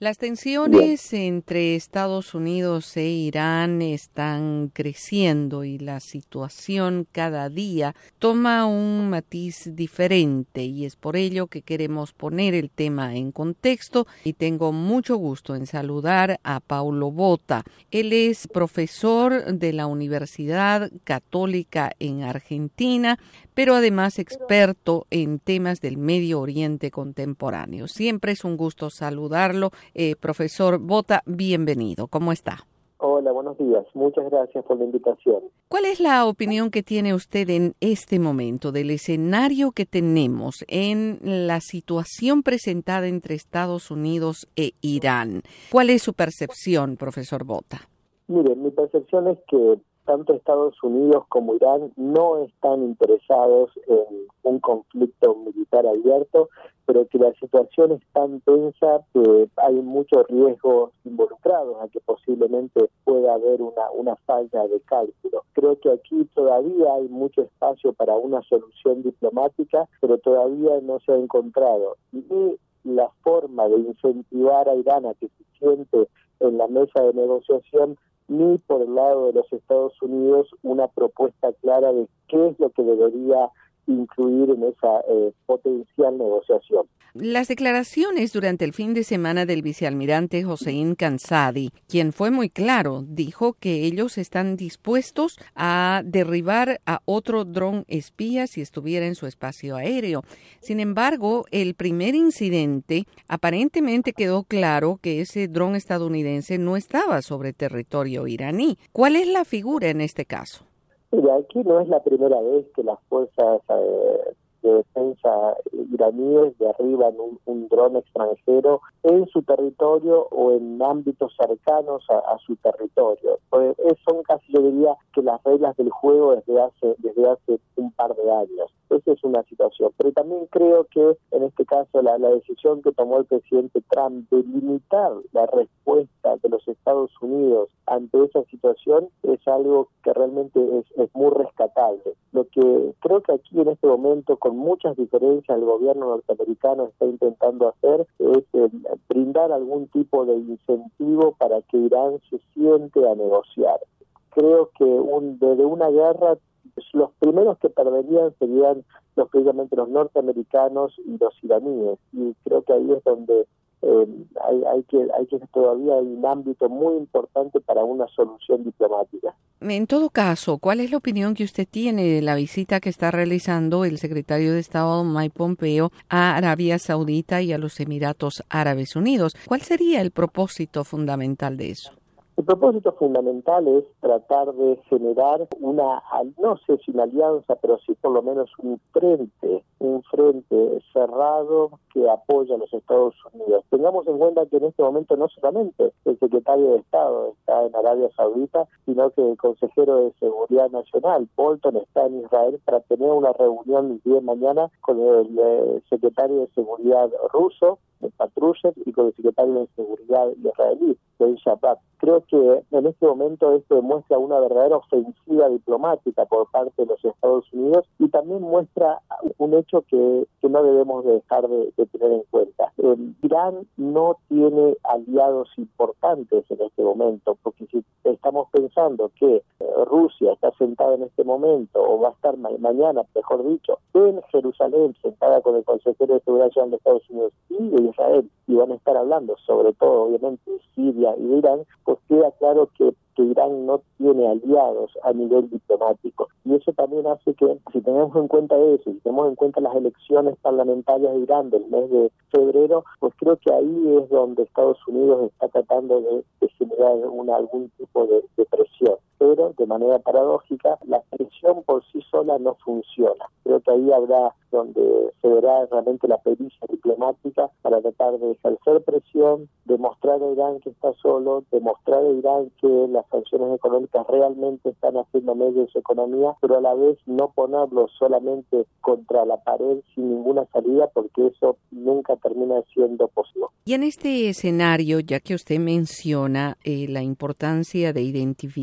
Las Bien. tensiones entre Estados Unidos e Irán están creciendo y la situación cada día toma un matiz diferente y es por ello que queremos poner el tema en contexto y tengo mucho gusto en saludar a Paulo Botta. Él es profesor de la Universidad Católica en Argentina, pero además experto en temas del Medio Oriente contemporáneo. Siempre es un gusto saludarlo. Profesor Botta, bienvenido. ¿Cómo está? Hola, buenos días. Muchas gracias por la invitación. ¿Cuál es la opinión que tiene usted en este momento del escenario que tenemos en la situación presentada entre Estados Unidos e Irán? ¿Cuál es su percepción, profesor Botta? Mire, mi percepción es que tanto Estados Unidos como Irán no están interesados en un conflicto militar abierto, pero que la situación es tan tensa que hay muchos riesgos involucrados a que posiblemente pueda haber una falla de cálculo. Creo que aquí todavía hay mucho espacio para una solución diplomática, pero todavía no se ha encontrado ni la forma de incentivar a Irán a que se siente en la mesa de negociación, ni por el lado de los Estados Unidos una propuesta clara de qué es lo que debería incluir en esa potencial negociación. Las declaraciones durante el fin de semana del vicealmirante Hossein Kanzadi, quien fue muy claro, dijo que ellos están dispuestos a derribar a otro dron espía si estuviera en su espacio aéreo. Sin embargo, el primer incidente aparentemente quedó claro que ese dron estadounidense no estaba sobre territorio iraní. ¿Cuál es la figura en este caso? Mira, aquí no es la primera vez que las fuerzas de defensa iraníes derriban un dron extranjero en su territorio o en ámbitos cercanos a su territorio. Pues son casi, yo diría, que las reglas del juego desde hace un par de años. Esa es una situación. Pero también creo que en este caso la decisión que tomó el presidente Trump de limitar la respuesta de los Estados Unidos ante esa situación es algo que realmente es muy rescatable. Lo que creo que aquí en este momento, con muchas diferencias, el gobierno norteamericano está intentando hacer es brindar algún tipo de incentivo para que Irán se siente a negociar. Creo que desde una guerra los primeros que perderían serían precisamente los norteamericanos y los iraníes, y creo que ahí es donde hay que todavía hay un ámbito muy importante para una solución diplomática. En todo caso, ¿cuál es la opinión que usted tiene de la visita que está realizando el secretario de Estado Mike Pompeo a Arabia Saudita y a los Emiratos Árabes Unidos? ¿Cuál sería el propósito fundamental de eso? El propósito fundamental es tratar de generar no sé si una alianza, pero sí por lo menos un frente cerrado que apoya a los Estados Unidos. Tengamos en cuenta que en este momento no solamente el secretario de Estado está en Arabia Saudita, sino que el consejero de Seguridad Nacional, Bolton, está en Israel para tener una reunión el día de mañana con el secretario de Seguridad ruso, Patrushev, y con el secretario de Seguridad israelí, Ben Shabbat. Creo que en este momento esto demuestra una verdadera ofensiva diplomática por parte de los Estados Unidos y también muestra un hecho que no debemos dejar de tener en cuenta. Irán no tiene aliados importantes en este momento, porque si estamos pensando que Rusia está sentada en este momento, o va a estar mañana, mejor dicho, en Jerusalén, sentada con el consejero de Seguridad Nacional de Estados Unidos y de Israel, y van a estar hablando sobre todo, obviamente, de Siria y de Irán, pues queda claro que Irán no tiene aliados a nivel diplomático. Y eso también hace que, si tenemos en cuenta eso, y tenemos en cuenta las elecciones parlamentarias de Irán del mes de febrero, pues creo que ahí es donde Estados Unidos está tratando de generar algún tipo de presión. Pero, de manera paradójica, la presión por sí sola no funciona. Creo que ahí habrá donde se verá realmente la pericia diplomática para tratar de ejercer presión, demostrar a Irán que está solo, demostrar a Irán que las sanciones económicas realmente están haciendo medio de su economía, pero a la vez no ponerlo solamente contra la pared sin ninguna salida, porque eso nunca termina siendo posible. Y en este escenario, ya que usted menciona la importancia de identificar a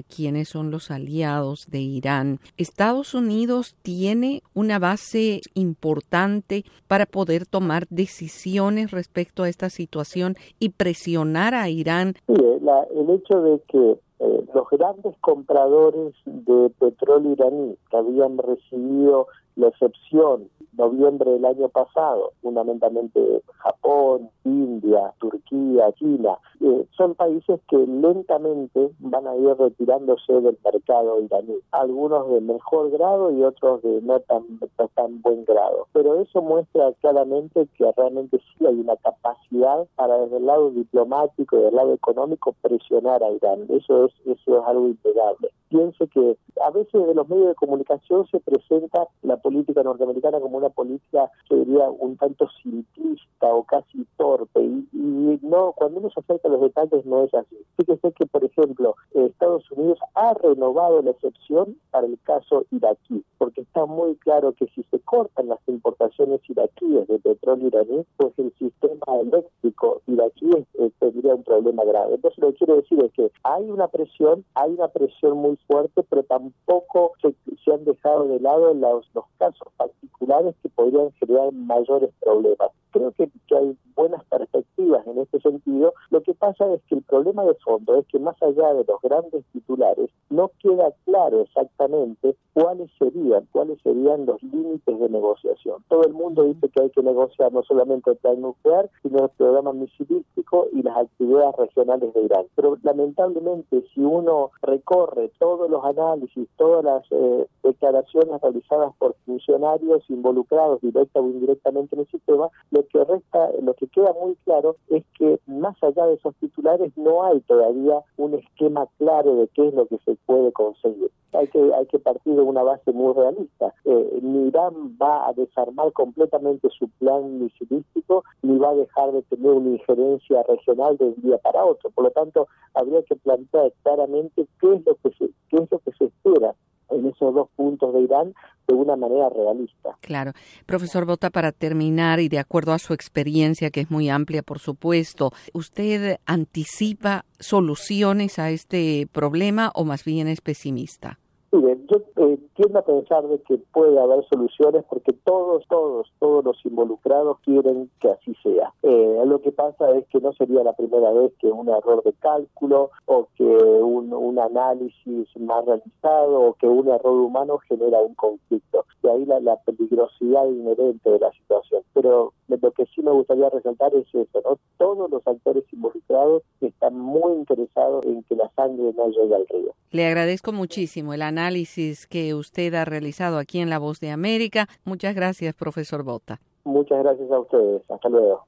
quiénes son los aliados de Irán, Estados Unidos tiene una base importante para poder tomar decisiones respecto a esta situación y presionar a Irán. Sí, el hecho de que los grandes compradores de petróleo iraní que habían recibido la excepción noviembre del año pasado, fundamentalmente Japón, India, Turquía, China, son países que lentamente van a ir retirándose del mercado iraní, algunos de mejor grado y otros de no tan buen grado. Pero eso muestra claramente que realmente sí hay una capacidad para desde el lado diplomático y del lado económico presionar a Irán. Eso es algo innegable. Piense que a veces de los medios de comunicación se presenta la política norteamericana como una política, yo diría, un tanto simplista o casi torpe, y no, cuando uno se acerca a los detalles no es así. Fíjese que, por ejemplo, Estados Unidos ha renovado la excepción para el caso iraquí, porque está muy claro que si se cortan las importaciones iraquíes de petróleo iraní, pues el sistema eléctrico iraquí tendría un problema grave. Entonces lo que quiero decir es que hay una presión muy fuerte, pero tampoco se han dejado de lado los casos particulares que podrían generar mayores problemas. Creo que hay buenas perspectivas en este sentido. Lo que pasa es que el problema de fondo es que más allá de los grandes titulares, no queda claro exactamente cuáles serían los límites de negociación. Todo el mundo dice que hay que negociar no solamente el plan nuclear, sino el programa misilístico y las actividades regionales de Irán. Pero lamentablemente, si uno recorre todos los análisis, todas las declaraciones realizadas por funcionarios involucrados directa o indirectamente en el sistema, lo que queda muy claro es que más allá de esos titulares no hay todavía un esquema claro de qué es lo que se puede conseguir. Hay que partir de una base muy realista. Ni Irán va a desarmar completamente su plan misilístico, ni va a dejar de tener una injerencia regional de un día para otro. Por lo tanto, habría que plantear claramente qué es lo que se espera en esos dos puntos de Irán de una manera realista. Claro. Profesor Botta, para terminar, y de acuerdo a su experiencia, que es muy amplia, por supuesto, ¿usted anticipa soluciones a este problema o más bien es pesimista? Mire, yo tiendo a pensar de que puede haber soluciones porque todos los involucrados quieren que así sea. Lo que pasa es que no sería la primera vez que un error de cálculo o que un análisis más realizado o que un error humano genera un conflicto. De ahí la peligrosidad inherente de la situación. Pero lo que sí me gustaría resaltar es eso, ¿no? Todos los actores involucrados están muy interesados en que la sangre no llegue al río. Le agradezco muchísimo el análisis que usted ha realizado aquí en La Voz de América. Muchas gracias, profesor Botta. Muchas gracias a ustedes. Hasta luego.